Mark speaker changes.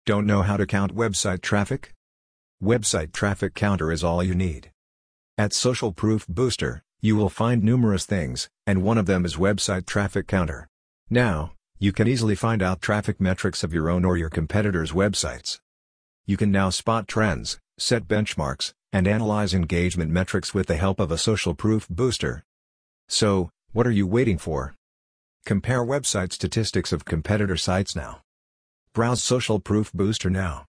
Speaker 1: Don't know how to count website traffic? Website Traffic Counter is all you need. At Social Proof Booster, you will find numerous things, and one of them is Website Traffic Counter. Now, you can easily find out traffic metrics of your own or your competitors' websites. You can now spot trends, set benchmarks, and analyze engagement metrics with the help of a Social Proof Booster. So, what are you waiting for? Compare website statistics of competitor sites now. Browse Social Proof Booster now.